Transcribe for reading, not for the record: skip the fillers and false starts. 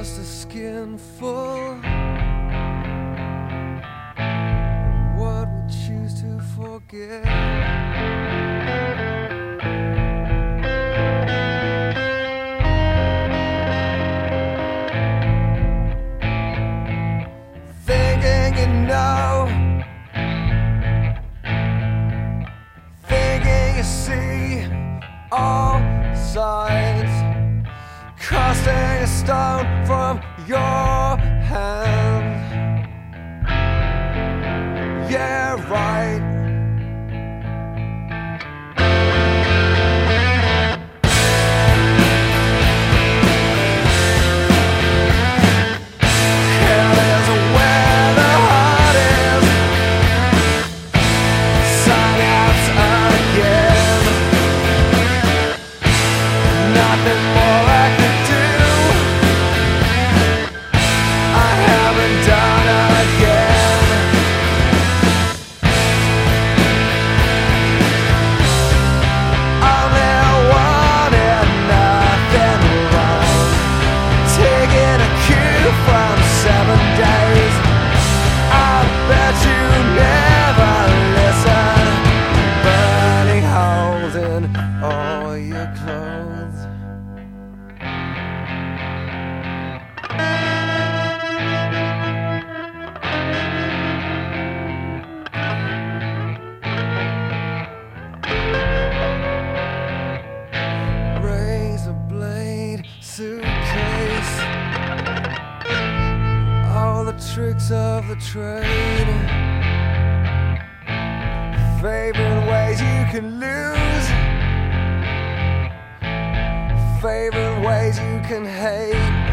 just a skinful. What we choose to forget. Thinking you know, thinking you see all sides, casting a stone from your hand. Yeah, right. Hell is where the heart is. Silence again. Nothing more I could do. I haven't done again. Only wanted nothing wrong. Taking a cue from 7 days. I bet you never listen. Burning holes in all your clothes. Razor blade suitcase, all the tricks of the trade. Favorite ways you can lose, favorite ways you can hate.